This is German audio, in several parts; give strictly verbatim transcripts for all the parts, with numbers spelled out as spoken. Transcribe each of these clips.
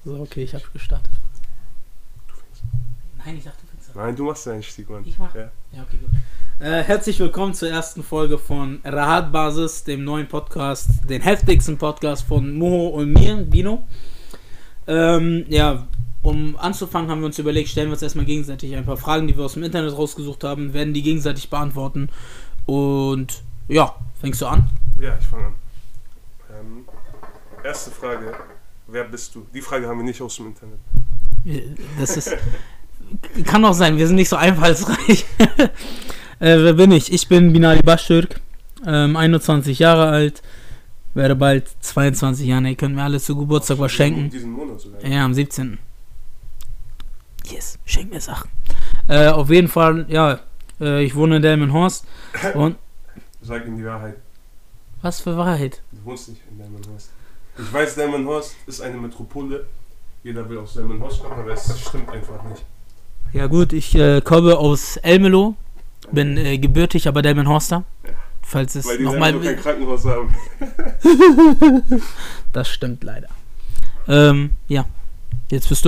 So, okay, ich habe gestartet. Du fängst. Nein, ich dachte, du fängst an. Nein, du machst den Einstieg, Mann. Ich mach? Ja. Ja, okay, gut. Äh, herzlich willkommen zur ersten Folge von Rahat Basis, dem neuen Podcast, den heftigsten Podcast von Moho und mir, Bino. Ähm, ja, um anzufangen haben wir uns überlegt, stellen wir uns erstmal gegenseitig ein paar Fragen, die wir aus dem Internet rausgesucht haben, werden die gegenseitig beantworten. Und ja, fängst du an? Ja, ich fange an. Ähm, erste Frage, wer bist du? Die Frage haben wir nicht aus dem Internet. Das ist... Kann auch sein, wir sind nicht so einfallsreich. äh, wer bin ich? Ich bin Binali Baştürk, ähm, einundzwanzig Jahre alt, werde bald zweiundzwanzig Jahre. Ihr könnt mir alles zu Geburtstag was schenken. Diesen Monat sogar. Ja, am siebzehnten Yes, schenk mir Sachen. Äh, auf jeden Fall, ja, äh, ich wohne in Delmenhorst. Und Sag ihm die Wahrheit. was für Wahrheit? Du wohnst nicht in Delmenhorst. Ich weiß, Delmenhorst ist eine Metropole. Jeder will aus Delmenhorst kommen, aber es stimmt einfach nicht. Ja gut, ich äh, komme aus Elmelo, bin äh, gebürtig, aber Delmenhorster. Ja. Falls es Weil die nochmal... kein Krankenhaus haben. Das stimmt leider. Ähm, ja. Jetzt bist du?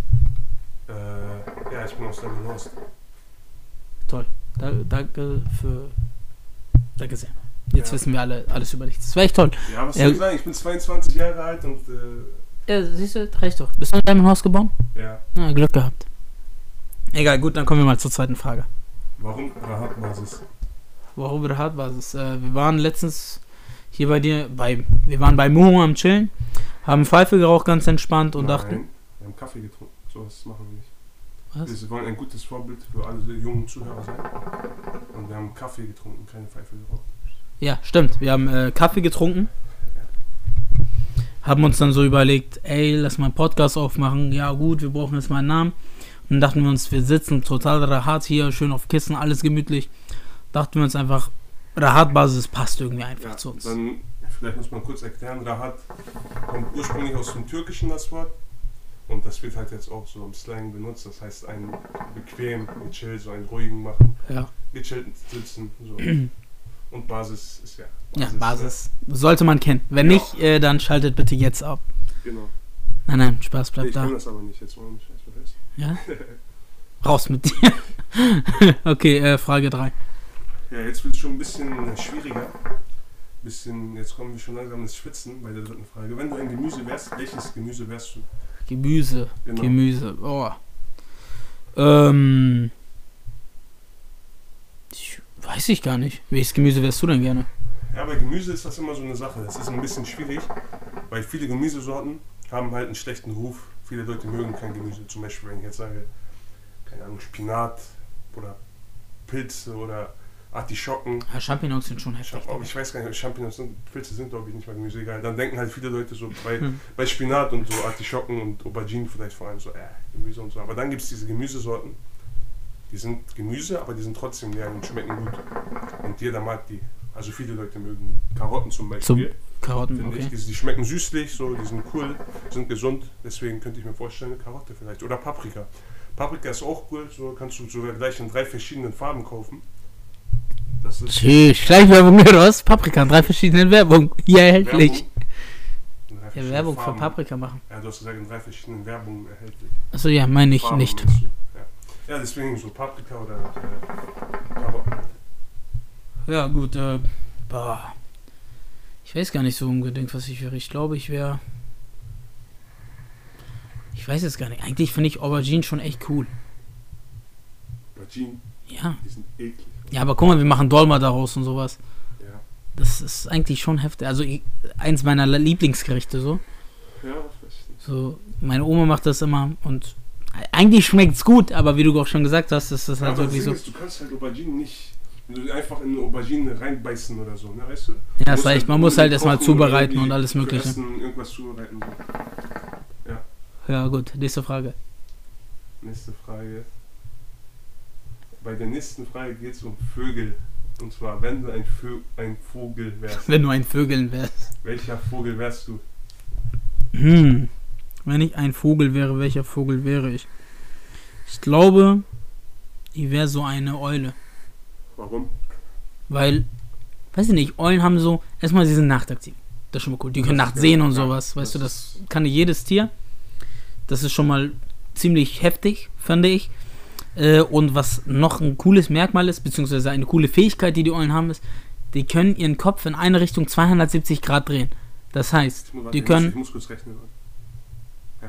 Äh, ja, ich bin aus Delmenhorst. Toll. Da, danke für... Danke sehr. Jetzt Ja. wissen wir alle alles über dich. Das wäre echt toll. Ja, was Ja. soll ich sagen? Ich bin zweiundzwanzig Jahre alt und äh, Ja, siehst du, reicht doch. Bist du in deinem Haus geboren? ja. Na, Glück gehabt. Egal, gut, dann kommen wir mal zur zweiten Frage. Warum Rahat Basis? Warum Rahat Basis? Äh, wir waren letztens hier bei dir, bei, wir waren bei Moho am Chillen, haben Pfeife geraucht, ganz entspannt und Nein, dachten... wir haben Kaffee getrunken. Sowas machen wir nicht. Was? Wir wollen ein gutes Vorbild für alle jungen Zuhörer sein. Und wir haben Kaffee getrunken, keine Pfeife geraucht. Ja, stimmt. Wir haben äh, Kaffee getrunken. Haben uns dann so überlegt, ey, lass mal einen Podcast aufmachen. Ja gut, wir brauchen jetzt mal einen Namen. Und dann dachten wir uns, wir sitzen total Rahat hier, schön auf Kissen, alles gemütlich. Dachten wir uns einfach, Rahat Basis passt irgendwie einfach Ja, zu uns. dann, vielleicht muss man kurz erklären, Rahat kommt ursprünglich aus dem Türkischen, das Wort. Und das wird halt jetzt auch so im Slang benutzt. Das heißt, einen bequem, gechillt, so einen ruhigen machen. Ja, Gechillt sitzen, so. Und Basis ist ja... ja, Basis sollte man kennen. Wenn Ja. nicht, äh, dann schaltet bitte jetzt ab. Ne? Genau. Nein, nein, Spaß, Nee, bleibt ich da. kann das aber nicht, jetzt wollen wir nicht vergessen. Ja? Raus mit dir. Okay, äh, Frage drei. Ja, jetzt wird es schon ein bisschen schwieriger. Bisschen, jetzt kommen wir schon langsam ins Schwitzen bei der dritten Frage. Wenn du ein Gemüse wärst, welches Gemüse wärst du? Gemüse, Genau. Gemüse, oh. Ähm... Ich weiß ich gar nicht. Welches Gemüse wärst du denn gerne? Ja, bei Gemüse ist das immer so eine Sache. Das ist ein bisschen schwierig, weil viele Gemüsesorten haben halt einen schlechten Ruf. Viele Leute mögen kein Gemüse. Zum Beispiel, wenn ich jetzt sage, keine Ahnung, Spinat oder Pilze oder Artischocken. Ja, Champignons sind schon Ich, heftig. hab, auch- ich weiß gar nicht, Champignons sind, Pilze sind glaube ich nicht mal Gemüse, egal. Dann denken halt viele Leute so bei, Hm. bei Spinat und so Artischocken und Auberginen vielleicht vor allem so, äh, Gemüse und so. Aber dann gibt es diese Gemüsesorten, die sind Gemüse, aber die sind trotzdem leer und schmecken gut. Und jeder mag die. Also viele Leute mögen die. Karotten zum Beispiel. Zum Karotten, Finde okay. ich. Die, die schmecken süßlich, so, die sind cool, sind gesund. Deswegen könnte ich mir vorstellen, eine Karotte vielleicht. Oder Paprika. Paprika ist auch cool, so kannst du sogar gleich in drei verschiedenen Farben kaufen. Das ist Tschüss, Schleichwerbung raus. Paprika in drei verschiedenen Werbungen. Hier erhältlich. Werbung. In drei Ja, verschiedenen Werbung für Farben. Paprika machen. Ja, du hast gesagt, in drei verschiedenen Werbungen erhältlich. Achso, ja, meine ich Farben nicht. meinst du? Ja. ja, deswegen so Paprika oder äh, Karotten. Ja, gut, äh, boah. Ich weiß gar nicht so unbedingt, was ich wäre. Ich glaube, ich wäre... Ich weiß es gar nicht. Eigentlich finde ich Aubergine schon echt cool. Auberginen, Ja. die sind eklig. Ja, aber guck mal, wir machen Dolma daraus und sowas. Ja, Das ist eigentlich schon heftig. Also ich, eins meiner Lieblingsgerichte so. ja, verstehe. So, meine Oma macht das immer und eigentlich schmeckt's gut, aber wie du auch schon gesagt hast, ist das Ja, halt aber das wirklich Ding so. ist, du kannst halt Auberginen nicht, wenn du einfach in eine Aubergine reinbeißen oder so, ne, weißt du? Ja, Du das musst reicht. Man muss halt erstmal kochen oder zubereiten irgendwie und alles für Mögliche. Essen irgendwas zubereiten. So. Ja, gut, nächste Frage. Nächste Frage. Bei der nächsten Frage geht es um Vögel. Und zwar, wenn du ein, Vö ein Vogel wärst, Wenn du ein Vögeln wärst. welcher Vogel wärst du? Hm. Wenn ich ein Vogel wäre, welcher Vogel wäre ich? Ich glaube, ich wäre so eine Eule. Warum? Weil, weiß ich nicht, Eulen haben so, erstmal, sie sind nachtaktiv. Das ist schon mal cool. Die können Das- nachts sehen und ja, sowas. Weißt das du, das kann nicht jedes Tier. Das ist schon mal ziemlich heftig, finde ich. Äh, und was noch ein cooles Merkmal ist, beziehungsweise eine coole Fähigkeit, die die Eulen haben, ist, die können ihren Kopf in eine Richtung zweihundertsiebzig Grad drehen. Das heißt, Ich muss, die ich können... Muss, ich muss kurz rechnen. Ja,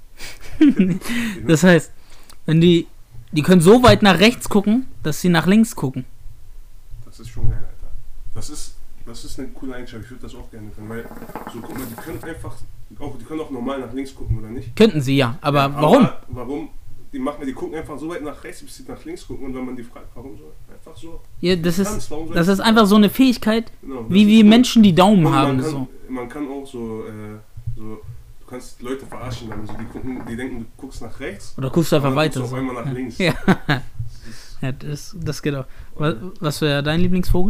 okay. Das heißt, wenn die... Die können so weit nach rechts gucken, dass sie nach links gucken. Das ist schon geil, Alter. Das ist, das ist eine coole Eigenschaft. Ich würde das auch gerne können, weil, so, guck mal, die können einfach, auch, die können auch normal nach links gucken, oder nicht? Könnten sie, ja. Aber ja, warum? Aber warum? Die machen, die gucken einfach so weit nach rechts, bis sie nach links gucken. Und wenn man die fragt, warum so? Einfach so. Ja, das ist, Kannst, warum soll das ich- ist einfach so eine Fähigkeit, Genau, das wie, ist wie cool. Menschen die Daumen Und haben. man kann, So. man kann auch so, äh, so, du kannst Leute verarschen, dann. Also die, gucken, die denken, du guckst nach rechts. Oder guckst du einfach und dann weiter. guckst du So. auf einmal nach links. Ja, Das ist, ja das, das geht auch. Was, was wäre dein Lieblingsvogel?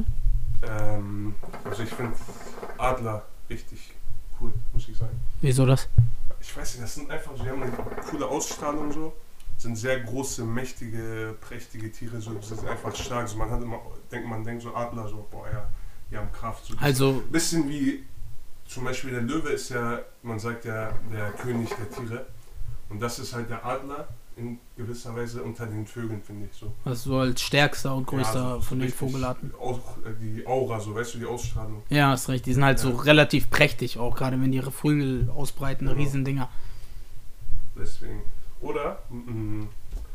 ähm, also ich finde Adler richtig cool, muss ich sagen. Wieso das? Ich weiß nicht, das sind einfach so, die haben eine coole Ausstrahlung so, sind sehr große, mächtige, prächtige Tiere, so, die sind einfach stark. So, man hat immer, denkt, man denkt so Adler, so, boah ja, die haben Kraft. So, Also, bisschen wie, zum Beispiel der Löwe ist ja, man sagt ja, der König der Tiere. Und das ist halt der Adler in gewisser Weise unter den Vögeln, finde ich so. was so als stärkster und größter Ja, so von den richtig Vogelarten. Auch äh, die Aura, so, weißt du, die Ausstrahlung. Ja, hast recht. Die sind halt so Ja. relativ prächtig, auch gerade wenn die ihre Flügel ausbreiten, Genau. Riesendinger. Deswegen. Oder, mm,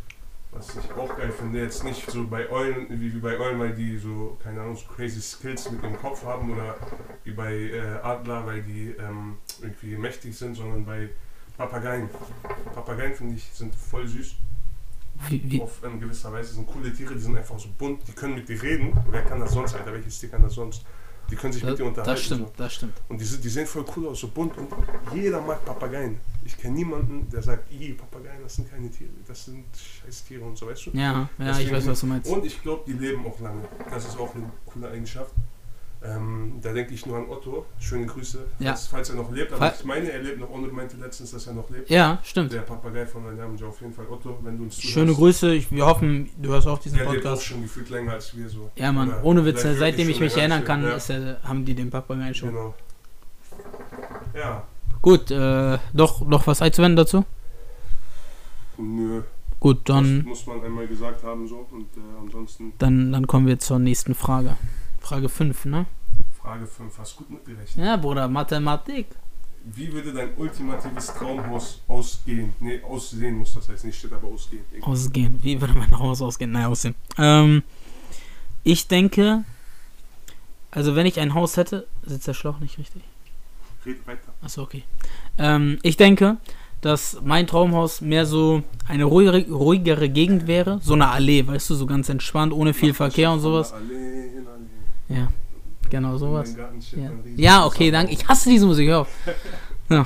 was ich auch geil finde, jetzt nicht so bei Eulen, wie, wie bei Eulen, weil die so, keine Ahnung, so crazy Skills mit dem Kopf haben, oder wie bei äh, Adler, weil die ähm, irgendwie mächtig sind, sondern bei Papageien. Papageien, finde ich, sind voll süß. Wie, wie, Auf in gewisser Weise sind coole Tiere, die sind einfach so bunt, die können mit dir reden. Wer kann das sonst, Alter? Welches Tier kann das sonst? Die können sich das, mit dir unterhalten. das stimmt, So. das stimmt. Und die, sind- die sehen voll cool aus, so bunt, und jeder mag Papageien. Ich kenne niemanden, der sagt, ih, Papageien, das sind keine Tiere, das sind scheiß Tiere und so, weißt du? Ja, ja, Deswegen- ich weiß, was du meinst. Und ich glaube, die leben auch lange. Das ist auch eine coole Eigenschaft. Ähm, da denke ich nur an Otto. Schöne Grüße, Ja. falls, falls er noch lebt. Aber Fall- ich meine, er lebt noch. Onno meinte letztens, dass er noch lebt. Ja, stimmt. Der Papagei von meinem Namen, auf jeden Fall Otto, wenn du uns zuhörst. Schöne Grüße. Ich, wir hoffen, du hörst auch diesen Der lebt auch Podcast. schon gefühlt länger als wir so. Ja, Mann, Oder ohne Witze, vielleicht seitdem wirklich ich mich schon länger erinnern kann, als wir. ist er, haben die den Papageien schon. Genau. Ja, Gut, äh, doch, noch was einzuwenden dazu? nö. Gut, Das dann, muss man einmal gesagt haben so. Und äh, ansonsten dann, dann kommen wir zur nächsten Frage. Frage fünf, ne? Frage fünf. Hast gut mitgerechnet. Ja, Bruder, Mathematik. Wie würde dein ultimatives Traumhaus ausgehen? Nee, aussehen muss das heißt nicht, steht aber ausgehen. Ausgehen. Wie würde mein Haus ausgehen? Naja, aussehen. Ähm, ich denke, also wenn ich ein Haus hätte, sitzt der Schlauch nicht richtig? Red weiter. Achso, okay. Ähm, ich denke, dass mein Traumhaus mehr so eine ruhigere, ruhigere Gegend wäre. So eine Allee, weißt du, so ganz entspannt, ohne viel Verkehr und sowas. Allee, Allee. Ja, genau sowas. In meinem Garten steht Ja, ein riesiges ja okay, danke. Haus. Ich hasse diese Musik, hör auf. Ja.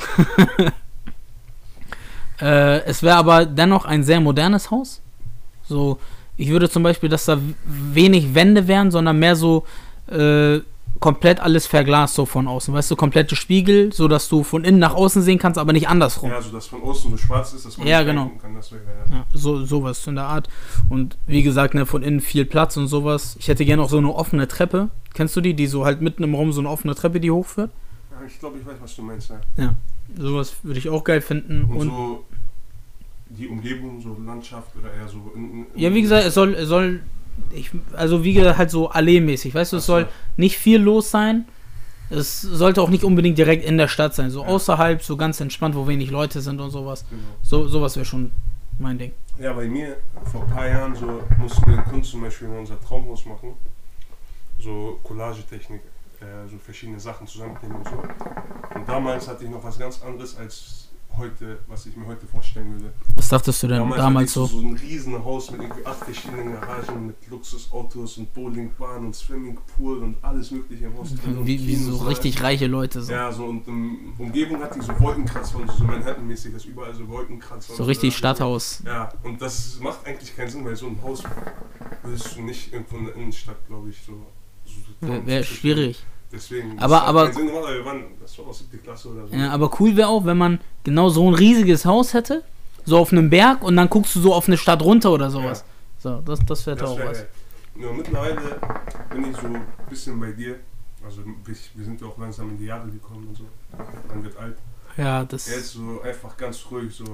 äh, es wäre aber dennoch ein sehr modernes Haus. So, ich würde zum Beispiel, dass da w- wenig Wände wären, sondern mehr so äh, komplett alles verglast so von außen. Weißt du, komplette Spiegel, so dass du von innen nach außen sehen kannst, aber nicht andersrum. Ja, also dass von außen so schwarz ist, dass man Ja, nicht genau. reingucken kann. Das wäre ja. Ja, so, sowas in der Art. Und wie gesagt, ne, von innen viel Platz und sowas. Ich hätte gerne auch so eine offene Treppe. Kennst du die, die so halt mitten im Raum so eine offene Treppe, die hochführt? Ja, ich glaube, ich weiß, was du meinst. Ja. Ja, sowas würde ich auch geil finden. Und, Und, so die Umgebung, so Landschaft oder eher so. In, in, ja, wie gesagt, es soll, es soll, ich, also wie gesagt, halt so allee-mäßig, weißt du, es Ach so. soll nicht viel los sein. Es sollte auch nicht unbedingt direkt in der Stadt sein, so Ja. außerhalb, so ganz entspannt, wo wenig Leute sind und sowas. Genau. So, sowas wäre schon mein Ding. Ja, bei mir vor ein paar Jahren so mussten wir in Kunst zum Beispiel mal unser Traumhaus machen. So Collagetechnik, äh, so verschiedene Sachen zusammenkleben und so. Und damals hatte ich noch was ganz anderes als heute, was ich mir heute vorstellen würde. Was dachtest du denn damals, damals, so? hatte ich so, so ein riesen Haus mit irgendwie acht verschiedenen Garagen, mit Luxusautos und Bowlingbahn und Swimmingpool und alles mögliche im Haus drin. und Wie, wie so Kinosaal. richtig reiche Leute so. Ja, so und in Umgebung hatte ich so Wolkenkratzer und so Manhattan-mäßig, dass überall so Wolkenkratzer. So und richtig so. Stadthaus. Ja, und das macht eigentlich keinen Sinn, weil so ein Haus würdest du nicht irgendwo in der Innenstadt, glaube ich, so. so Wäre wär schwierig. Deswegen. Aber- das hat aber- keinen Sinn gemacht, weil wir waren, das war aus siebte Klasse oder so. Ja, aber cool wäre auch, wenn man genau so ein riesiges Haus hätte, so auf einem Berg und dann guckst du so auf eine Stadt runter oder sowas. So, das, das wäre Das auch wär was. geil. Nur mittlerweile bin ich so ein bisschen bei dir. Also ich, wir sind ja auch langsam in die Jahre gekommen und so. Man wird alt. Ja, das. Er ist so einfach ganz ruhig, so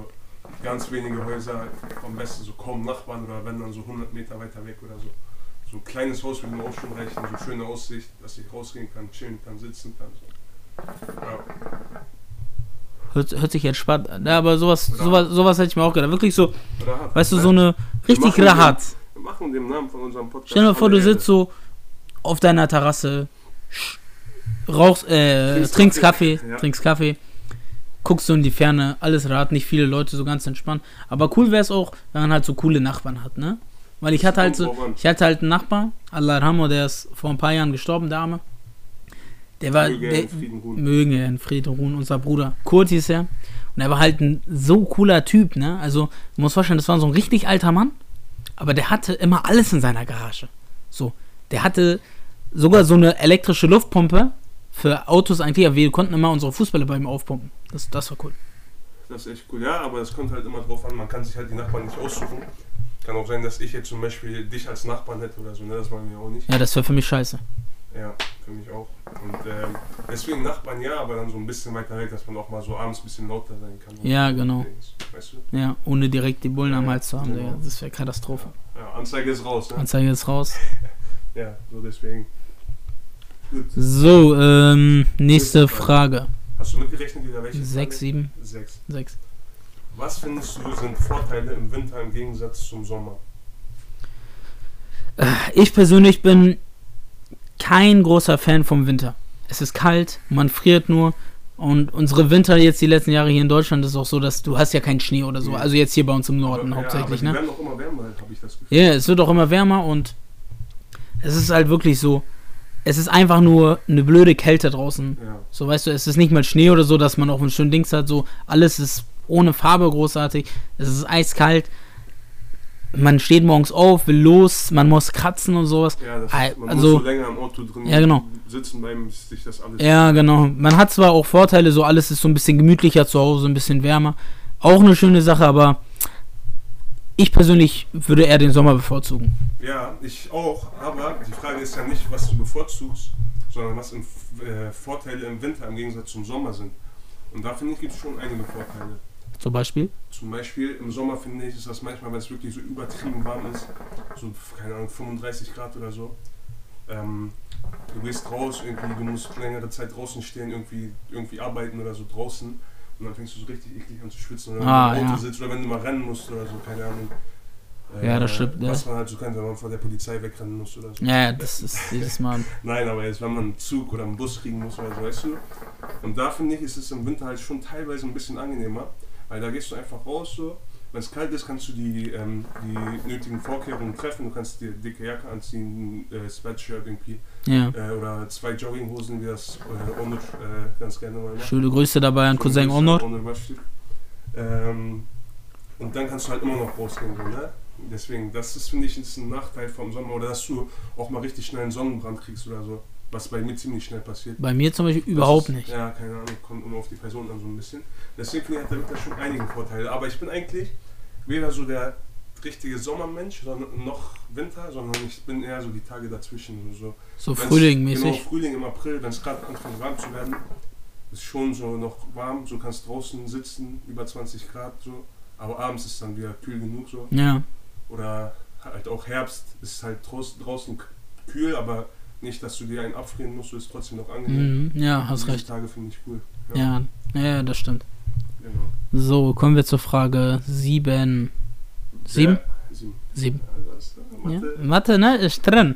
ganz wenige Häuser, am besten so kaum Nachbarn oder wenn dann so hundert Meter weiter weg oder so. So ein kleines Haus würde mir auch schon reichen, so schöne Aussicht, dass ich rausgehen kann, chillen kann, sitzen kann. So. Ja. Hört, hört sich entspannt an. Ja, aber sowas, sowas, sowas hätte ich mir auch gedacht. Wirklich so, Rahat, weißt du, ne? so eine richtig wir Rahat. Den, wir machen den Namen von unserem Podcast. Stell dir vor, du Erde. sitzt so auf deiner Terrasse, rauchst, äh, Trinkst trinkst Kaffee, Kaffee, ja. trinkst Kaffee, guckst so in die Ferne, alles Rad, nicht viele Leute, so ganz entspannt. Aber cool wäre es auch, wenn man halt so coole Nachbarn hat, ne? Weil ich hatte halt so, ich hatte halt einen Nachbar, Allah Ramo, der ist vor ein paar Jahren gestorben, der Arme. Der war, Möge er der, in Frieden ruhen. mögen er in Frieden ruhen, unser Bruder. Kurt hieß er. Und er war halt ein so cooler Typ, ne? Also, du musst vorstellen, das war so ein richtig alter Mann, aber der hatte immer alles in seiner Garage. So, der hatte sogar so eine elektrische Luftpumpe für Autos eigentlich, aber wir konnten immer unsere Fußbälle bei ihm aufpumpen. Das, das war cool. Das ist echt cool, ja, aber es kommt halt immer drauf an, man kann sich halt die Nachbarn nicht aussuchen. Kann auch sein, dass ich jetzt zum Beispiel dich als Nachbarn hätte oder so, ne? Das wollen wir auch nicht. Ja, das wäre für mich scheiße. Ja, für mich auch. Und ähm, deswegen Nachbarn ja, aber dann so ein bisschen weiter weg, dass man auch mal so abends ein bisschen lauter sein kann. Ja, genau. Weißt du? Ja, ohne direkt die Bullen Ja, am Hals zu haben, genau. Digga. Das wäre Katastrophe. Ja, Anzeige ist raus, ne? Anzeige ist raus. Ja, so deswegen. Gut. So, ähm, nächste Frage. Hast du mitgerechnet, wieder welche? Sechs, Frage? sieben, Sechs. sechs. Was findest du sind Vorteile im Winter im Gegensatz zum Sommer? Ich persönlich bin kein großer Fan vom Winter. Es ist kalt, man friert nur. Und unsere Winter jetzt die letzten Jahre hier in Deutschland ist auch so, dass du hast ja keinen Schnee oder so. Ja. Also jetzt hier bei uns im Norden aber, hauptsächlich, ja, aber ne? die werden auch immer wärmer, halt, habe ich das Gefühl. Ja, yeah, es wird auch immer wärmer und es ist halt wirklich so, es ist einfach nur eine blöde Kälte draußen. Ja. So, weißt du, es ist nicht mal Schnee oder so, dass man auch ein schönes Dings hat, so, alles ist ohne Farbe großartig, es ist eiskalt, man steht morgens auf, will los, man muss kratzen und sowas. Ja, das Ah, ist, man also- muss so länger im Auto drin Ja, genau. sitzen bleiben, bis sich das alles... Ja, genau, man hat zwar auch Vorteile, so alles ist so ein bisschen gemütlicher zu Hause, ein bisschen wärmer, auch eine schöne Sache, aber ich persönlich würde eher den Sommer bevorzugen. Ja, ich auch, aber die Frage ist ja nicht, was du bevorzugst, sondern was im, äh, Vorteile im Winter im Gegensatz zum Sommer sind. Und da finde ich, gibt es schon einige Vorteile. Zum Beispiel? Zum Beispiel im Sommer finde ich, ist das manchmal, wenn es wirklich so übertrieben warm ist, so, keine Ahnung, fünfunddreißig Grad oder so, ähm, du gehst raus, irgendwie, du musst längere Zeit draußen stehen, irgendwie, irgendwie arbeiten oder so draußen und dann fängst du so richtig eklig an zu schwitzen oder Ah, wenn du im Auto ja. sitzt oder wenn du mal rennen musst oder so, keine Ahnung. Ja, das stimmt, Was ja. man halt so kann, wenn man vor der Polizei wegrennen muss oder so. Ja, ja, das ist jedes Mal. Nein, aber jetzt, wenn man einen Zug oder einen Bus kriegen muss oder so, weißt du. Und da finde ich, ist es im Winter halt schon teilweise ein bisschen angenehmer, weil da gehst du einfach raus so. Wenn es kalt ist, kannst du die, ähm, die nötigen Vorkehrungen treffen. Du kannst dir dicke Jacke anziehen, äh, Sweatshirt irgendwie Ja. äh, oder zwei Jogginghosen, wie das äh, Onur äh, ganz gerne mal macht. Schöne Grüße dabei an Schöne Cousin Grüße Onur. an Onur Bashir. Ähm, und dann kannst du halt immer noch rausgehen, so, ne? Deswegen, das ist, finde ich, ist ein Nachteil vom Sommer. Oder dass du auch mal richtig schnell einen Sonnenbrand kriegst oder so. Was bei mir ziemlich schnell passiert. Bei mir zum Beispiel Das überhaupt ist, nicht. Ja, keine Ahnung, kommt nur auf die Person an so ein bisschen. Deswegen finde ich, hat der Winter schon einige Vorteile. Aber ich bin eigentlich weder so der richtige Sommermensch, sondern noch Winter, sondern ich bin eher so die Tage dazwischen. So, So Wenn's- frühlingmäßig. Genau, Frühling im April, wenn es gerade anfängt warm zu werden, ist schon so noch warm, so kannst draußen sitzen, über zwanzig Grad so, aber abends ist dann wieder kühl genug so. Ja. Oder halt auch Herbst ist halt draußen, draußen kühl, aber nicht, dass du dir einen abfrieren musst, du ist trotzdem noch angenehm. Mhm. Ja, hast Diese recht. Tage finde ich cool. Ja. Ja, das stimmt. Genau. So, kommen wir zur Frage sieben. Sieben? Wer, sieben. Sieben. Ja, das ist, äh, Ja. Mathe. Mathe, ne? Ist drin.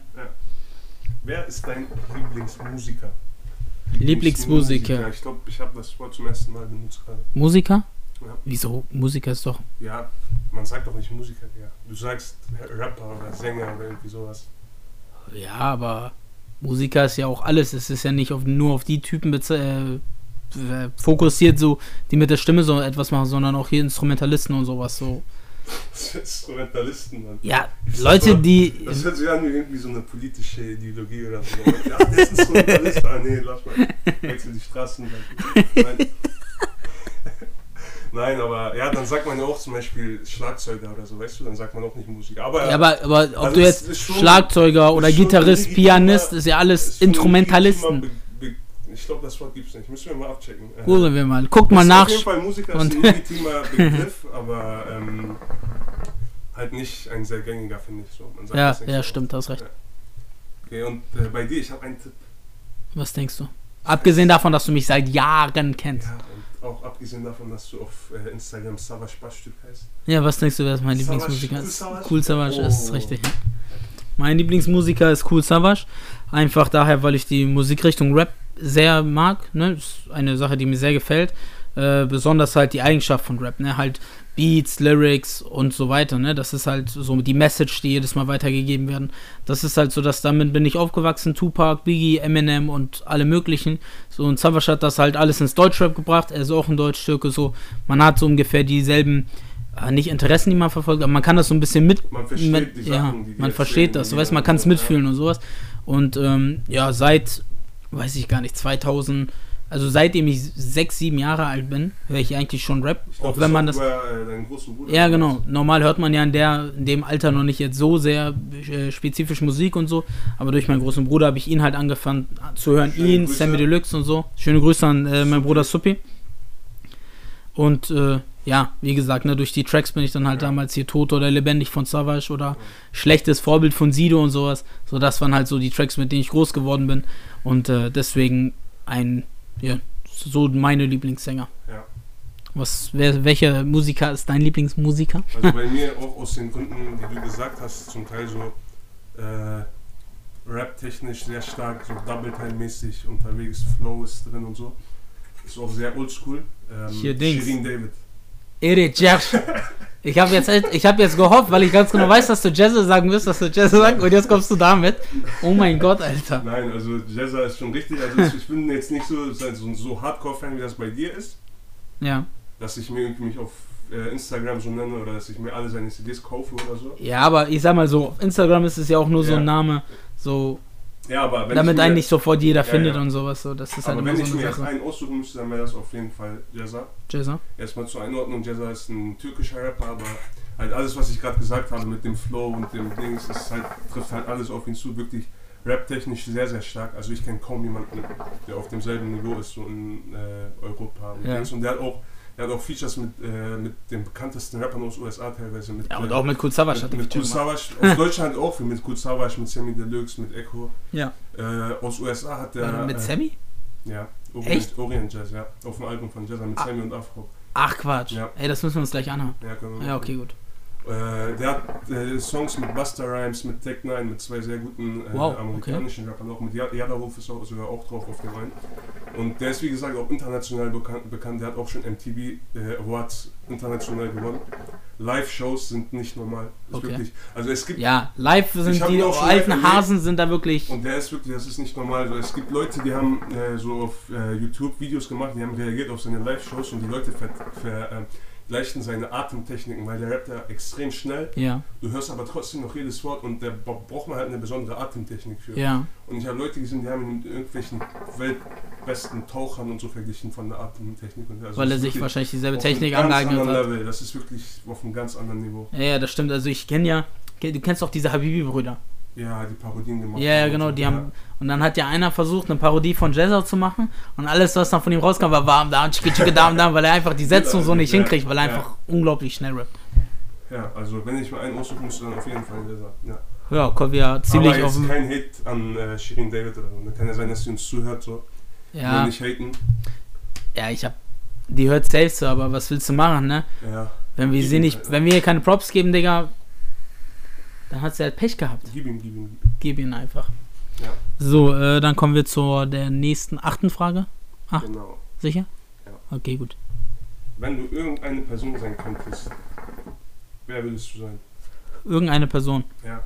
Wer ist dein Lieblingsmusiker? Lieblingsmusiker. Ich glaube, ich habe das Wort zum ersten Mal benutzt gerade. Musiker? Ja. Wieso? Musiker ist doch. Ja, man sagt doch nicht Musiker, ja. Du sagst Rapper oder Sänger oder irgendwie sowas. Ja, aber Musiker ist ja auch alles. Es ist ja nicht auf, nur auf die Typen beze- äh, fokussiert, so die mit der Stimme so etwas machen, sondern auch hier Instrumentalisten und sowas. So. Instrumentalisten, Mann. Ja, Ist das Leute, so- die. Das hört sich an wie irgendwie so eine politische Ideologie oder so. Ja, der ist Instrumentalist. Ah, nee, lass mal. Wechsel die Straßen. Nein. Nein, aber ja, dann sagt man ja auch zum Beispiel Schlagzeuger oder so, weißt du, dann sagt man auch nicht Musiker. Aber, Ja, aber, aber ob Also du es jetzt ist schon- Schlagzeuger oder ist schon Gitarrist, legitimer- Pianist, ist ja alles ist schon ein Instrumentalisten. legitimer Be- Be- Ich glaube, das Wort gibt es nicht. Müssen wir mal abchecken. Googeln wir mal. Guck mal nach. Auf jeden Fall Musiker ist ein legitimer Begriff, aber ähm, halt nicht ein sehr gängiger, finde ich. So. Man sagt Ja, das nicht ja, so stimmt, oft. hast recht. Ja. Okay, und äh, bei dir, ich habe einen Tipp. Was denkst du? Abgesehen davon, dass du mich seit Jahren kennst. Ja, und auch abgesehen davon, dass du auf äh, Instagram Savage Bassstück heißt. Ja, was denkst du, wer ist mein Savage, Lieblingsmusiker? Kool Ist Savage? Kool Savage, Oh. das ist richtig. Ja. Mein Lieblingsmusiker ist Kool Savage. Einfach daher, weil ich die Musikrichtung Rap sehr mag. Ne? Ist eine Sache, die mir sehr gefällt. Äh, besonders halt die Eigenschaft von Rap. Ne? Halt Beats, Lyrics und so weiter. Ne? Das ist halt so die Message, die jedes Mal weitergegeben werden. Das ist halt so, dass damit bin ich aufgewachsen. Tupac, Biggie, Eminem und alle möglichen. So, und Savage hat das halt alles ins Deutschrap gebracht. Er ist auch ein Deutsch-Türke. So. Man hat so ungefähr dieselben äh, nicht Interessen, die man verfolgt, aber man kann das so ein bisschen mit... Man versteht mit, die ja, Sachen, die die man erzählen, versteht das. die Du die weißt, man dann kann es so, mitfühlen ja. und sowas. Und ähm, ja, seit, weiß ich gar nicht, zweitausend... Also seitdem ich sechs, sieben Jahre alt bin, höre ich eigentlich schon Rap. Ich glaub, Auch wenn man das... Über, äh, deinen großen Bruder Ja, genau. Normal hört man ja in, der, in dem Alter noch nicht jetzt so sehr äh, spezifisch Musik und so. Aber durch meinen großen Bruder habe ich ihn halt angefangen zu hören. Schöne ihn, Grüße. Sammy Deluxe und so. Schöne Grüße an äh, meinen Bruder Suppi. Und äh, ja, wie gesagt, ne, durch die Tracks bin ich dann halt Ja. damals hier Tot oder Lebendig von Savage oder Schlechtes Vorbild von Sido und sowas. So, das waren halt so die Tracks, mit denen ich groß geworden bin. Und äh, deswegen ein, ja, so meine Lieblingssänger. Ja. Was, wer, welcher Musiker ist dein Lieblingsmusiker? Also bei mir auch aus den Gründen, die du gesagt hast, zum Teil so äh, rap-technisch sehr stark, so Double-Time-mäßig unterwegs, Flow ist drin und so. Ist auch sehr oldschool. Ähm, Hier Dings. Shirin David. Erik Jazz. Ich habe jetzt, ich hab jetzt gehofft, weil ich ganz genau weiß, dass du Jazz sagen wirst, dass du Jazz sagst und jetzt kommst du damit. Oh mein Gott, Alter. Nein, also Jazza ist schon richtig. Also ich bin jetzt nicht so, so, so Hardcore-Fan, wie das bei dir ist. Ja. Dass ich mir irgendwie mich auf äh, Instagram so nenne oder dass ich mir alle seine C Ds kaufe oder so. Ja, aber ich sag mal so, auf Instagram ist es ja auch nur so Ja. ein Name, so, Ja, aber wenn damit ich mir, eigentlich sofort jeder Ja, findet ja. und sowas. So, das ist halt aber immer wenn so ich eine mir jetzt Sache. einen aussuchen müsste, dann wäre das auf jeden Fall Jazza. Jazzer? Erstmal zur Einordnung, Jazza ist ein türkischer Rapper, aber halt alles, was ich gerade gesagt habe mit dem Flow und dem Dings, ist halt, trifft halt alles auf ihn zu, wirklich rap-technisch sehr, sehr stark. Also ich kenne kaum jemanden, der auf demselben Niveau ist, so in äh, Europa und Ja. Dings. Und der hat auch, der hat auch Features mit, äh, mit den bekanntesten Rappern aus U S A teilweise. Mit, Ja, und äh, auch mit Kool Savage hat mit, er mit Kool Feature gemacht. Savage, aus Deutschland auch viel, mit Kool Savage, mit Sammy Deluxe, mit Echo. Ja. Äh, aus U S A hat der... Warte, mit äh, Sammy? Ja, Orient, Echt? Orient Jazz, ja. Auf dem Album von Jazza mit Ah. Sammy und Afro. Ach Quatsch. Ja. Ey, das müssen wir uns gleich anhören. Ja, können wir Ja, machen. okay, gut. Äh, der hat äh, Songs mit Busta Rhymes, mit Tech neun, mit zwei sehr guten äh, Wow, amerikanischen Rappern, auch mit Yadavuf ist auch sogar auch drauf auf dem einen. Und der ist wie gesagt auch international bekannt, bekannt. Der hat auch schon M T V äh, Awards international gewonnen. Live-Shows sind nicht normal. Ist Okay. wirklich, also es gibt Ja, live sind Ich hab die ihn auch schon alten live erlebt. Hasen sind da wirklich... Und der ist wirklich, das ist nicht normal. Also es gibt Leute, die haben äh, so auf äh, YouTube Videos gemacht, die haben reagiert auf seine Live-Shows und die Leute vergleichen seine Atemtechniken, weil der rappt ja extrem schnell. Ja, Du hörst aber trotzdem noch jedes Wort und da braucht man halt eine besondere Atemtechnik für. ja. Und ich habe Leute gesehen, die haben ihn mit irgendwelchen weltbesten Tauchern und so verglichen von der Atemtechnik. Und also Weil er ist sich wirklich wahrscheinlich dieselbe auf Technik einem ganz angeeignet anderen hat. Level. Das ist wirklich auf einem ganz anderen Niveau. Ja, ja, das stimmt. Also ich kenne ja, du kennst auch diese Habibi-Brüder. Ja, die Parodien gemacht. Ja, ja, haben genau, und so, die ja. haben, und dann hat ja einer versucht, eine Parodie von Jazza zu machen und alles, was dann von ihm rauskam, war warm da, chicke, chicke, dam, dam, weil er einfach die Setzung so nicht Ja, hinkriegt, weil er ja. einfach unglaublich schnell rappt. Ja, also wenn ich mir einen aussuchen müsste, dann auf jeden Fall dieser. Ja. Ja, kommen wir ziemlich Aber auf jetzt dem... kein Hate an äh, Shirin David oder so. Da kann ja sein, dass sie uns zuhört, so. Ja, Will nicht haten. ja, ich hab, die hört safe so, aber was willst du machen, ne? Ja. Wenn wir Gib sie ihm nicht, halt. wenn wir ihr keine Props geben, Digga, dann hat sie halt Pech gehabt. Gib ihm, gib ihm. Gib ihn einfach. Ja. So, äh, dann kommen wir zur der nächsten achten Frage. Acht. Genau. Sicher? Ja. Okay, gut. Wenn du irgendeine Person sein könntest, wer würdest du sein? Irgendeine Person. Ja.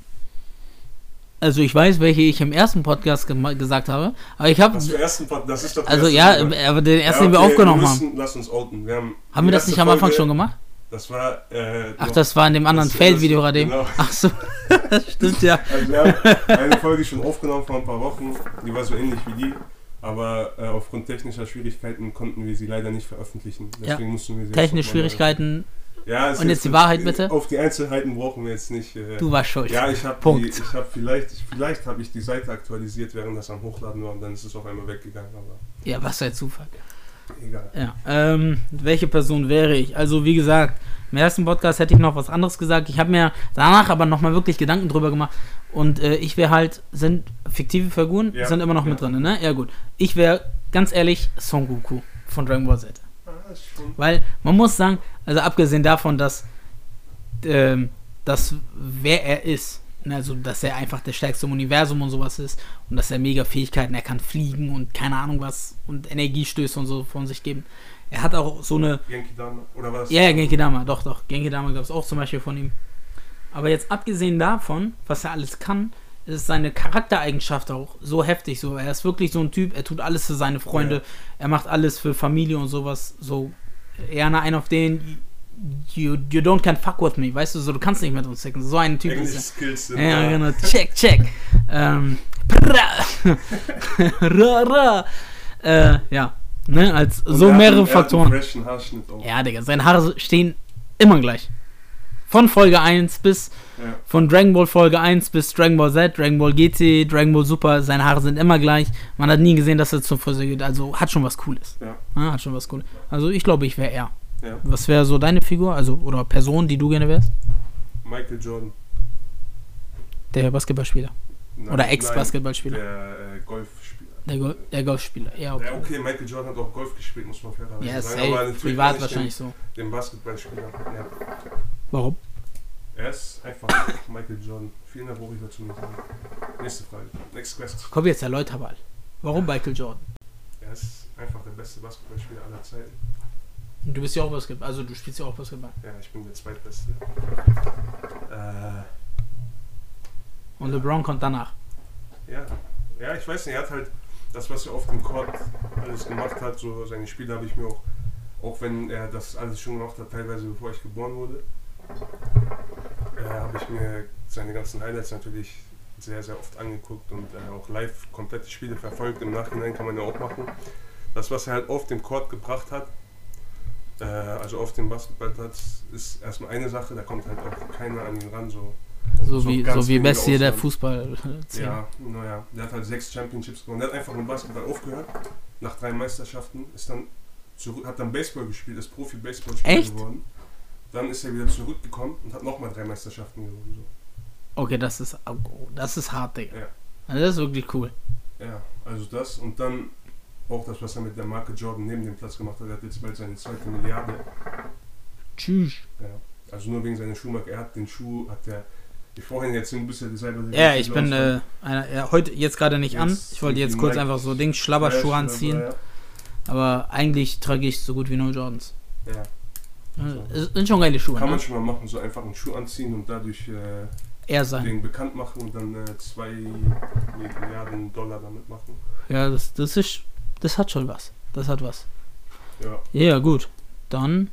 Also ich weiß, welche ich im ersten Podcast gema- gesagt habe, aber ich habe... Das, ersten Part, das ist doch der Also erste ja, Folge. aber den ersten, Ja, den wir okay, aufgenommen müssen, haben. Lass uns outen. Wir haben Haben wir das die nicht erste am Anfang Folge, schon gemacht? Das war, äh, Ach, noch- das war in dem anderen das- Fail-Video das- gerade eben. genau. Ach so, das stimmt ja. Also wir haben eine Folge schon aufgenommen vor ein paar Wochen, die war so ähnlich wie die, aber äh, aufgrund technischer Schwierigkeiten konnten wir sie leider nicht veröffentlichen. Deswegen mussten wir sie jetzt Technische nochmal neu- Schwierigkeiten Ja, es Und jetzt die Wahrheit bitte? Auf die Einzelheiten brauchen wir jetzt nicht. Äh, du warst schuld. Ja, ich habe Punkt. Ich habe vielleicht, vielleicht habe ich die Seite aktualisiert, während das am Hochladen war und dann ist es auf einmal weggegangen. Aber ja, was für ein Zufall. Egal. Ja, ähm, welche Person wäre ich? Also wie gesagt, im ersten Podcast hätte ich noch was anderes gesagt. Ich habe mir danach aber nochmal wirklich Gedanken drüber gemacht. Und äh, ich wäre halt, sind fiktive Figuren, ja, sind immer noch ja. mit drin, ne? Ja gut. Ich wäre, ganz ehrlich, Son Goku von Dragon Ball Z. Ah, schon. Weil man muss sagen, also abgesehen davon, dass, ähm, dass wer er ist, also dass er einfach der stärkste im Universum und sowas ist und dass er mega Fähigkeiten, er kann fliegen und keine Ahnung was und Energiestöße und so von sich geben. Er hat auch so eine... Genki Dama, oder was? Ja, Genki Dama, doch, doch. Genki Dama gab es auch zum Beispiel von ihm. Aber jetzt abgesehen davon, was er alles kann, ist seine Charaktereigenschaft auch so heftig. So, er ist wirklich so ein Typ, er tut alles für seine Freunde, ja. er macht alles für Familie und sowas. So, eher einer auf den you, you don't can fuck with me, weißt du, so, du kannst nicht mit uns zicken. So ein Typ English ist Skills sind er. Ja, da. genau, check, check. ähm, ra, ra. Äh, ja, ne, als Und so er mehrere hat, Faktoren. Er hat einen Haarschnitt auch. Ja, Digga, seine Haare stehen immer gleich. Von Folge eins bis, ja. von Dragon Ball Folge eins bis Dragon Ball Z, Dragon Ball G T, Dragon Ball Super, seine Haare sind immer gleich. Man hat nie gesehen, dass er zum Friseur geht. Also hat schon was Cooles. Ja. Ja, hat schon was Cooles. Also ich glaube, ich wäre er. Ja. Was wäre so deine Figur, also oder Person, die du gerne wärst? Michael Jordan. Der Basketballspieler. Nein, oder Ex-Basketballspieler. Der äh, Golfspieler. Der, Go- der Golfspieler, ja okay. Ja, okay, Michael Jordan hat auch Golf gespielt, muss man fairerweise Ja, sagen. safe. Aber natürlich Privat nicht wahrscheinlich den, so. Den Basketballspieler. Ja. Warum? Er ist einfach Michael Jordan. Viel mehr brauche ich dazu nicht sagen. Nächste Frage. Next question. Komm jetzt, erläuter mal. Warum Michael Jordan? Er ist einfach der beste Basketballspieler aller Zeiten. Und du bist ja auch Basketball, also du spielst ja auch Basketball. Ja, ich bin der Zweitbeste. Äh, Und LeBron kommt danach. ja. Ja, ich weiß nicht, er hat halt das, was er auf dem Court alles gemacht hat, so seine Spiele habe ich mir auch, auch wenn er das alles schon gemacht hat, teilweise bevor ich geboren wurde, äh, habe ich mir seine ganzen Highlights natürlich sehr, sehr oft angeguckt und äh, auch live komplette Spiele verfolgt. Im Nachhinein kann man ja auch machen. Das, was er halt auf dem Court gebracht hat, äh, also auf dem Basketballplatz, ist erstmal eine Sache, da kommt halt auch keiner an ihn ran. So, so wie, so wie Messi, der Fußball. Ja, naja, der hat halt sechs Championships gewonnen. Der hat einfach mit Basketball aufgehört, nach drei Meisterschaften, ist dann zurück, hat dann Baseball gespielt, ist Profi-Baseballspieler geworden. Dann ist er wieder zurückgekommen und hat nochmal drei Meisterschaften gewonnen. So. Okay, das ist, oh, das ist hart, Digga. Ja. Also das ist wirklich cool. Ja, also das und dann auch das, was er mit der Marke Jordan neben dem Platz gemacht hat. Er hat jetzt bald seine zweite Milliarde. Tschüss. Ja, also nur wegen seiner Schuhmarke. Er hat den Schuh, hat er, ich vorhin jetzt ein bisschen gesagt, was Ja, ich bin äh, einer, ja, heute jetzt gerade nicht jetzt an. Ich wollte jetzt kurz einfach so Dings, Schlabberschuhe anziehen. Ja. Aber eigentlich trage ich so gut wie nur Jordans. Ja. Also, es sind schon geile Schuhe. Kann ne? man schon mal machen, so einfach einen Schuh anziehen und dadurch äh, er sein. den bekannt machen und dann äh, zwei Milliarden Dollar damit machen. Ja, das, das ist, das hat schon was. Das hat was. Ja. Ja, gut. Dann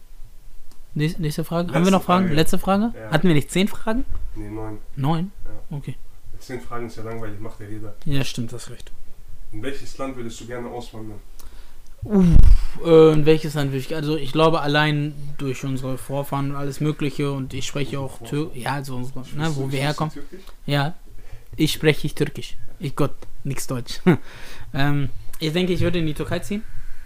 nächste, nächste Frage. Letzte Haben wir noch Fragen? Frage. Letzte Frage? Ja. Hatten wir nicht zehn Fragen? Nee, neun. Neun? Ja. Okay. Zehn Fragen ist ja langweilig, macht ja jeder. Ja, stimmt, das ist recht. In welches Land würdest du gerne auswandern? Uff, äh, in welches Land würde ich, also ich glaube allein durch unsere Vorfahren und alles mögliche und ich spreche auch Türkisch, ja, also unsere, ne, wo wir herkommen. Ja, ich spreche ich Türkisch. Ich Gott, nix Deutsch. ähm, ich denke, ich würde in die Türkei ziehen.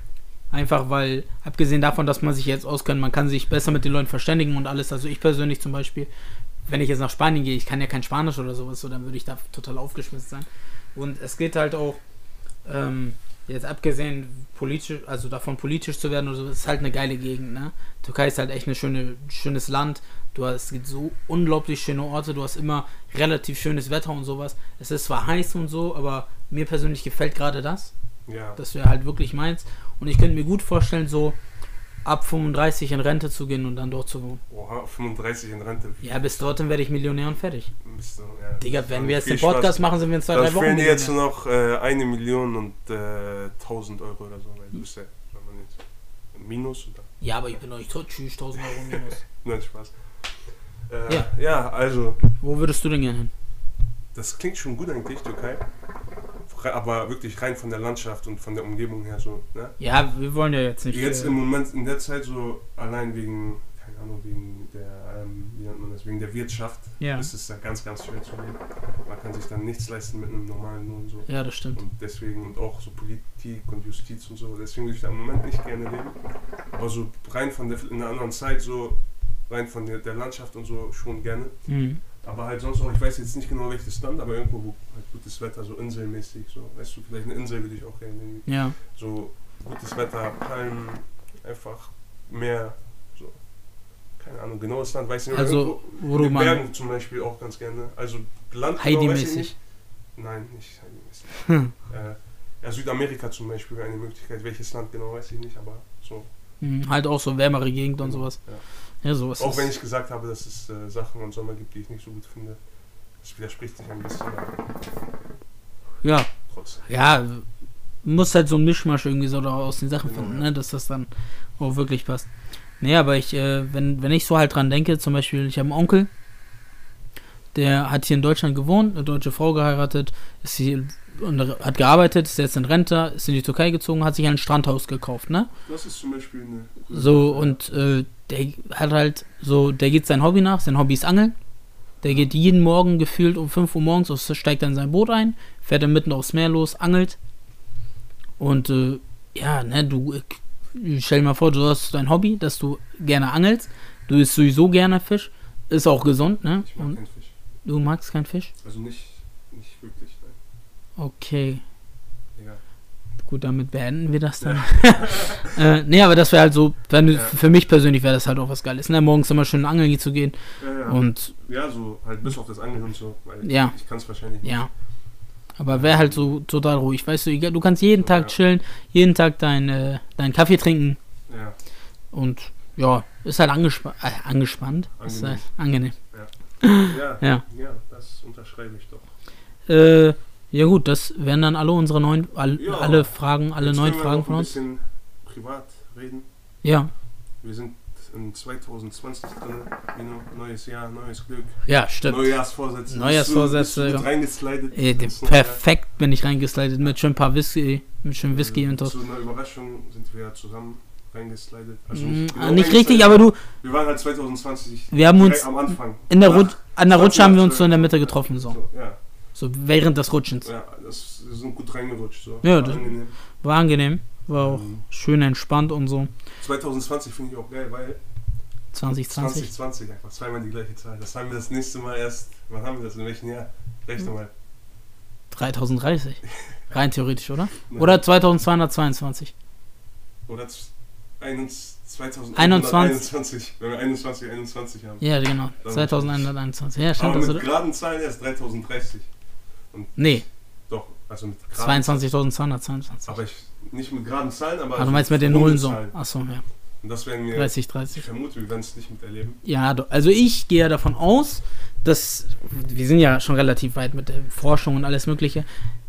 Einfach weil, abgesehen davon, dass man sich jetzt auskennt, man kann sich besser mit den Leuten verständigen und alles. Also ich persönlich zum Beispiel, wenn ich jetzt nach Spanien gehe, ich kann ja kein Spanisch oder sowas, so dann würde ich da total aufgeschmissen sein. Und es geht halt auch, ähm, jetzt abgesehen politisch, also davon politisch zu werden oder so, ist halt eine geile Gegend, ne? Türkei ist halt echt ein schöne, schönes Land. Du hast, es gibt so unglaublich schöne Orte, du hast immer relativ schönes Wetter und sowas. Es ist zwar heiß und so, aber mir persönlich gefällt gerade das. Ja. Das wäre halt wirklich meins. Und ich könnte mir gut vorstellen, so ab fünfunddreißig in Rente zu gehen und dann dort zu wohnen. Oha, fünfunddreißig in Rente. Ja, bis dorthin werde ich Millionär und fertig. Bist du, ja. Digga, wenn wir jetzt Viel den Podcast Spaß. machen, sind wir in zwei, Dann drei Wochen fehlen dir jetzt Millionär. nur noch äh, eine Million und äh, tausend Euro oder so. Weil du bist ja, wenn man jetzt Minus oder? Ja, aber ich bin doch nicht tot. Tschüss, tausend Euro minus. Nein, Spaß. Äh, Ja. ja, also, Wo würdest du denn gerne hin? das klingt schon gut eigentlich, Türkei. Aber wirklich rein von der Landschaft und von der Umgebung her so, ne? Ja, wir wollen ja jetzt nicht... Jetzt äh, im Moment, in der Zeit so, allein wegen, keine keine Ahnung, wegen der, ähm, wie nennt man das, wegen der Wirtschaft, Ja. ist es da ganz, ganz schwer zu leben. Man kann sich dann nichts leisten mit einem normalen Lohn. So. Ja, das stimmt. Und deswegen, und auch so Politik und Justiz und so, deswegen würde ich da im Moment nicht gerne leben. Aber so rein von der, in einer anderen Zeit, so rein von der, der Landschaft und so schon gerne. Mhm. Aber halt sonst auch, ich weiß jetzt nicht genau welches Land, aber irgendwo, wo halt gutes Wetter, so inselmäßig, so, weißt du, vielleicht eine Insel würde ich auch gerne nehmen. Ja. So gutes Wetter, Palmen, einfach Meer, so, keine Ahnung, genaues Land, weiß ich nicht. Also, irgendwo, wo in du den mal Bergen zum Beispiel auch ganz gerne. Also Land genau, weiß ich Heidi-mäßig. nicht. Nein, nicht Heidi-mäßig. Hm. Äh, ja, Südamerika zum Beispiel wäre eine Möglichkeit, welches Land genau, weiß ich nicht, aber so. Mhm. Halt auch so wärmere Gegend und sowas. Ja. Ja, sowas. Auch ist- wenn ich gesagt habe, dass es äh, Sachen im Sommer gibt, die ich nicht so gut finde. Das widerspricht sich ein bisschen, aber Ja, trotzdem. ja, muss halt so ein Mischmasch irgendwie so da aus den Sachen Genau, finden, ja. ne, dass das dann auch wirklich passt. Nee, aber ich, äh, wenn, wenn ich so halt dran denke, zum Beispiel, ich habe einen Onkel, der hat hier in Deutschland gewohnt, eine deutsche Frau geheiratet, ist hier und hat gearbeitet, ist jetzt in Rente, ist in die Türkei gezogen, hat sich ein Strandhaus gekauft, ne? Das ist zum Beispiel eine. So, und äh, der hat halt so, der geht sein Hobby nach, sein Hobby ist Angeln. Der geht jeden Morgen gefühlt um fünf Uhr morgens, auf- steigt dann in sein Boot ein, fährt dann mitten aufs Meer los, angelt. Und äh, ja, ne, du, äh, stell dir mal vor, du hast dein Hobby, dass du gerne angelst. Du isst sowieso gerne Fisch, ist auch gesund, ne? Ich mag Und keinen Fisch. du magst keinen Fisch? Also nicht, nicht wirklich, nein. Okay, Egal. gut, damit beenden wir das dann. äh, nee, aber das wäre halt so, wenn, du- Ja. für mich persönlich wäre das halt auch was Geiles, ne? Morgens immer schön angeln zu gehen Ja, ja. und ja, so halt bis auf das Angeln und so. Weil Ja. Ich kann es wahrscheinlich nicht. ja. Aber wäre halt so total ruhig, weißt du, egal, du kannst jeden Tag Ja. chillen, jeden Tag deinen äh, deinen Kaffee trinken Ja. und ja, ist halt angespa äh, angespannt. Ist Angenehm. halt angenehm. Ja. Ja. Ja, das unterschreibe ich doch. Äh, ja gut, das wären dann alle unsere neun, all, Ja. alle Fragen, alle Jetzt neun können wir Fragen noch von ein uns. bisschen privat reden. Ja, Wir sind in zwanzig zwanzig drin. Genau, neues Jahr, neues Glück. ja, stimmt. Neujahrsvorsätze. Neujahrsvorsätze, Bist du, bist ja. du gut reingeslidet? Äh, Ins neue perfekt bin ich reingeslidet mit schön ein paar Whisky, mit schön Jahr. Whisky Äh, und das. Zu einer Überraschung sind wir zusammen reingeslidet. Also Mm, nicht, genau nicht richtig, reingeslidet. aber du, Wir waren halt zwanzig zwanzig wir haben uns direkt am Anfang. in der Nach Rutsch, an der Rutsche haben wir uns so in der Mitte zwanzig getroffen, so. So, ja, So während des Rutschens. ja, das wir sind gut reingerutscht. So. Ja, War das- angenehm. War angenehm, war auch Ähm, schön entspannt und so. zwanzig zwanzig finde ich auch geil, weil zwanzig zwanzig. zwanzig zwanzig einfach zweimal die gleiche Zahl. Das haben wir das nächste Mal erst. Wann haben wir das? In welchem Jahr? Rechne mal. dreitausend dreißig. Rein theoretisch, oder? Nein. Oder zweitausendzweihundertzweiundzwanzig. Oder z- einundzwanzig einundzwanzig. einundzwanzig, wenn wir einundzwanzig, einundzwanzig haben. Ja, genau. Dann- zweitausendeinhunderteinundzwanzig. Ja, stimmt Aber das, mit oder? geraden Zahlen erst dreitausend dreißig. Nee, Doch, also mit geraden zweiundzwanzigtausendzweihundertzweiundzwanzig. Aber ich, nicht mit geraden Zahlen, aber. Ah, du also meinst mit den runde Nullen so. Zahlen. Achso, ja. Und das werden wir. dreißig, Ich dreißig. vermute, wir werden es nicht miterleben. Ja, do- also ich gehe ja davon aus, dass wir sind ja schon relativ weit mit der Forschung und alles Mögliche.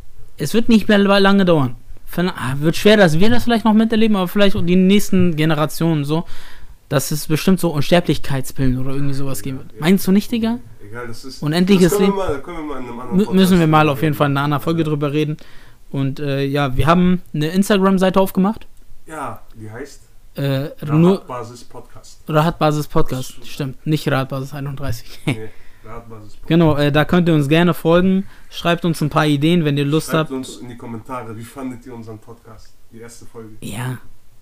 Es wird nicht mehr lange dauern. Von- ah, Wird schwer, dass wir das vielleicht noch miterleben, aber vielleicht auch die nächsten Generationen so, dass es bestimmt so Unsterblichkeitspillen oder irgendwie sowas geben wird. Ja. Meinst du nicht, Digga? Egal, das ist. Unendliches das können Leben. wir mal, da können wir mal in einem anderen Mü- Podcast müssen wir mal drüber auf jeden reden. Fall in einer anderen Folge drüber reden. Und äh, ja, wir haben eine Instagram-Seite aufgemacht. Ja, die heißt Äh, nur Radbasis Podcast. Radbasis Podcast, stimmt. Nicht Radbasis einunddreißig. Nee, Radbasis Podcast. Genau, äh, da könnt ihr uns gerne folgen. Schreibt uns ein paar Ideen, wenn ihr Lust Schreibt habt. uns in die Kommentare, wie fandet ihr unseren Podcast? Die erste Folge. Ja,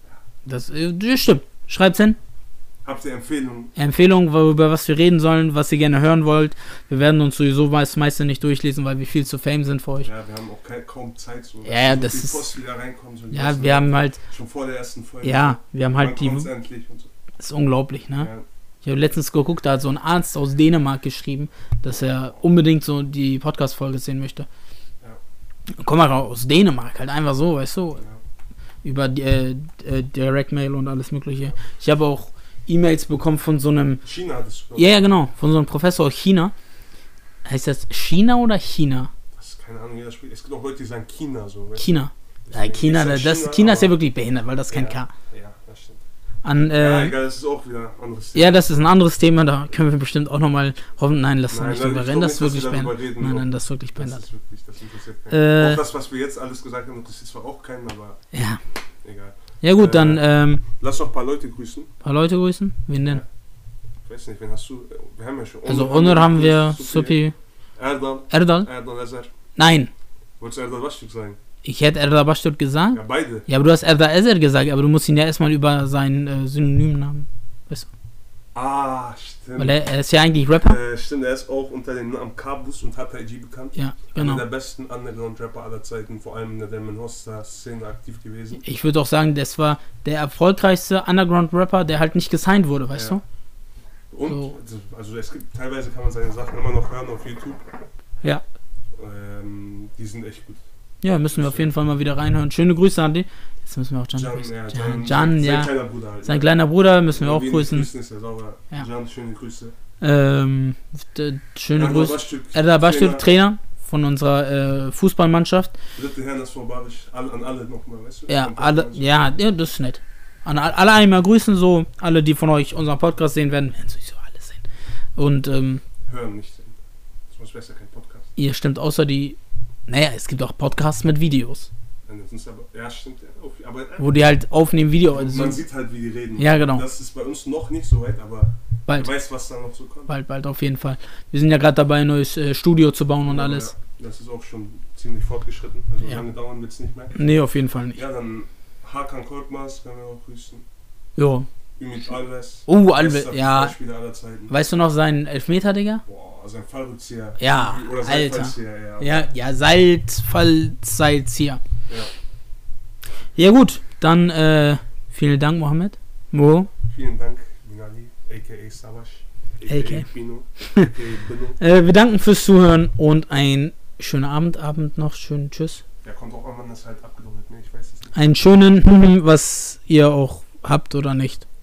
das, äh, das stimmt. Schreibt's hin. Habt ihr Empfehlungen? Empfehlungen, wo- über was wir reden sollen, was ihr gerne hören wollt. Wir werden uns sowieso das meiste nicht durchlesen, weil wir viel zu fame sind für euch. Ja, wir haben auch ke- kaum Zeit. So, Ja, ja, so das die ist- Post wieder reinkommen. So die Ja, ersten wir haben Leute, halt, schon vor der ersten Folge. ja, wir haben halt Wann die, kommt's endlich und so. das ist unglaublich, ne? Ja. Ich habe letztens geguckt, da hat so ein Arzt aus Dänemark geschrieben, dass er unbedingt so die Podcast-Folge sehen möchte. Komm mal raus, aus Dänemark, halt einfach so, weißt du, Ja. über die, äh, äh, Direct Mail und alles mögliche. Ich habe auch E-Mails bekommen von so einem, China hat es schon. ja, ja, genau, von so einem Professor aus China. Heißt das China oder China? Das ist keine Ahnung, wie das spielt. Es gibt auch Leute, die sagen China so. weißt China. du? Ja, China, Ich sag das, China ist ja aber- wirklich behindert, weil das kein ja, K. Ja, das stimmt. An, ja, äh, egal, das ist auch wieder ein anderes Thema. ja, das ist ein anderes Thema, da können wir bestimmt auch nochmal hoffen. Nein, lass Nein, nicht nein, drüber ich reden, glaub das ist nicht, dass wirklich wir darüber behindert. reden, Nein, ob- nein, das ist wirklich Das behindert. ist wirklich, das interessiert Äh, keinen. auch das, was wir jetzt alles gesagt haben, interessiert zwar auch keinen, aber Ja. egal. Ja gut, Äh, dann ähm, Lass noch ein paar Leute grüßen. ein paar Leute grüßen. Wen denn? Ich weiß nicht, wen hast du? Wir haben ja schon... Also Onur haben wir, Supi, Erdal. Erdal. Erdal Ezer. Nein, Wolltest du Erdal Baştürk sagen? ich hätte Erdal Baştürk gesagt. Ja, beide. Ja, aber du hast Erdal Ezer gesagt, aber du musst ihn ja erstmal über seinen äh, Synonymnamen. Ah, stimmt. Weil er, er ist ja eigentlich Rapper. Äh, stimmt, er ist auch unter dem Namen Kabus und H P I G bekannt. Ja, genau. Einer der besten Underground-Rapper aller Zeiten, vor allem in der Demon Hosta-Szene aktiv gewesen. Ich würde auch sagen, das war der erfolgreichste Underground-Rapper, der halt nicht gesigned wurde, weißt Ja. du? Und, So. also, also es gibt, teilweise kann man seine Sachen immer noch hören auf YouTube. Ja. Ähm, die sind echt gut. Ja, müssen wir auf jeden Fall mal wieder reinhören. Schöne Grüße an die. Jetzt müssen wir auch Can Can, grüßen. ja, Can, Can, Can, sein ja. kleiner Bruder halt. Sein kleiner Bruder müssen wir Wenn auch ihn grüßen. grüßen ist er sauber. Ja. Can, schöne Grüße. Ähm, d- schöne Erdal Grüße. Baştürk, Erdal Baştürk, Trainer. Trainer von unserer äh, Fußballmannschaft. Dritte Herrn ist vorbarisch. All, an alle nochmal, weißt du? Ja, Kommt alle, auch mal so. ja, ja, das ist nett. An all- alle einmal grüßen, so alle, die von euch unseren Podcast sehen werden, werden sowieso alle sehen. Und ähm, Hören nicht sehen. Sonst wäre es ja kein Podcast. ihr stimmt außer die. Naja, es gibt auch Podcasts mit Videos, Dann sind's aber, ja, stimmt. Ja, auf, aber wo die halt aufnehmen Video. man Also sieht halt, wie die reden. Ja, genau. Das ist bei uns noch nicht so weit, aber bald, wer weiß, was da noch so kommt. bald, bald auf jeden Fall. Wir sind ja gerade dabei, ein neues äh, Studio zu bauen und Ja, alles. Ja, das ist auch schon ziemlich fortgeschritten. Also Ja. lange dauern wird es nicht mehr. Nee, auf jeden Fall nicht. Ja, dann Hakan Korkmaz können wir auch grüßen. Jo. Ümit Alves. Oh, Alves, bester ja. Fußballspieler aller Zeiten. Weißt du noch seinen Elfmeter, Digga? Boah, sein Fallrückzieher. Ja, Oder sein Alter. Fallzieher, ja. Ja, ja, Salz, Fall, Salz hier. Ja. Ja gut, dann äh, vielen Dank, Mohammed. Mo. Vielen Dank, Binali, aka Savasch, A K. aka Bino, aka Bino. Äh, wir danken fürs Zuhören und ein schönen Abend, Abend noch, schönen Tschüss. Der kommt auch an, wann das halt abgedruckt wird, ne? Ich weiß es nicht. Einen schönen, was ihr auch habt oder nicht.